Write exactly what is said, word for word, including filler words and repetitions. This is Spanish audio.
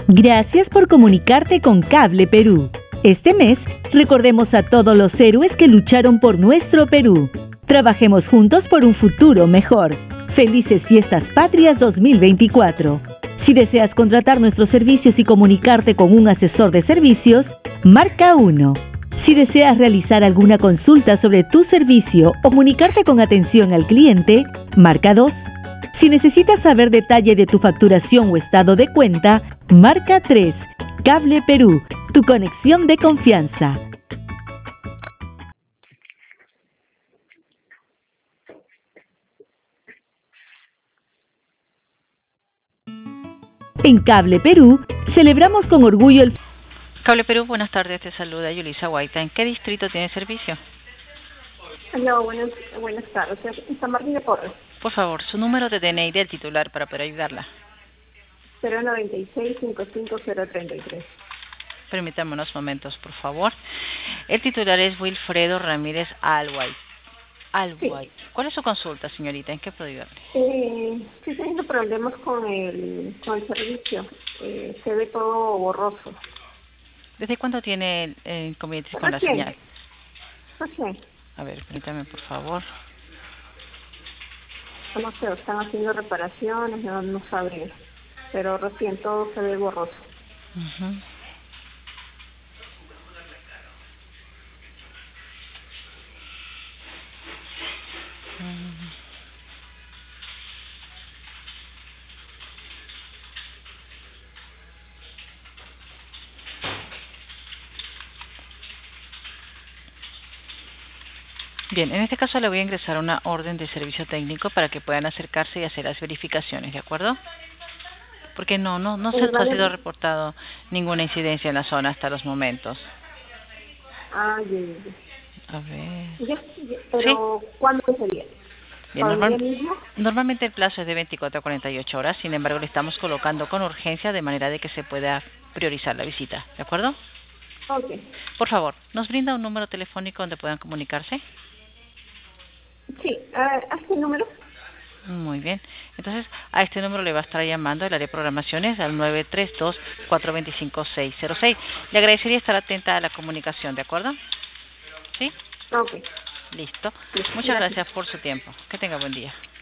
Gracias por comunicarte con Cable Perú. Este mes, recordemos a todos los héroes que lucharon por nuestro Perú. Trabajemos juntos por un futuro mejor. Felices Fiestas Patrias dos mil veinticuatro. Si deseas contratar nuestros servicios y comunicarte con un asesor de servicios, marca uno. Si deseas realizar alguna consulta sobre tu servicio o comunicarte con atención al cliente, marca dos. Si necesitas saber detalle de tu facturación o estado de cuenta, marca tres. Cable Perú, tu conexión de confianza. En Cable Perú, celebramos con orgullo el... Cable Perú, buenas tardes, te saluda Yulisa Guaita. ¿En qué distrito tiene servicio? Hola, buenas, buenas tardes. En San Martín de Porres. Por favor, su número de D N I del titular para poder ayudarla. cero noventa y seis, cincuenta y cinco, cero treinta y tres. Permítame unos momentos, por favor. El titular es Wilfredo Ramírez Alway. Alway. Sí. ¿Cuál es su consulta, señorita? ¿En qué puedo ayudarle? Eh, estoy teniendo problemas con el, con el servicio. Eh, se ve todo borroso. ¿Desde cuándo tiene eh, inconvenientes con la señal? Recién. A ver, permítame, por favor. No sé, están haciendo reparaciones, no, no sabré. Pero recién todo se ve borroso. Uh-huh. Bien, en este caso le voy a ingresar una orden de servicio técnico para que puedan acercarse y hacer las verificaciones, ¿de acuerdo? Porque no, no, no se ha sido reportado ninguna incidencia en la zona hasta los momentos. Ah, bien, bien. A ver. Ya, ya, pero ¿sí? ¿Cuándo sería? Bien, normal, normalmente el plazo es de veinticuatro a cuarenta y ocho horas, sin embargo le estamos colocando con urgencia de manera de que se pueda priorizar la visita, ¿de acuerdo? Ok. Por favor, ¿nos brinda un número telefónico donde puedan comunicarse? Sí, ¿a este número? Muy bien. Entonces, a este número le va a estar llamando el área de programaciones al nueve tres dos, cuatro dos cinco, seis cero seis. Le agradecería estar atenta a la comunicación, ¿de acuerdo? ¿Sí? Ok. Listo. Sí, Muchas gracias. gracias por su tiempo. Que tenga buen día.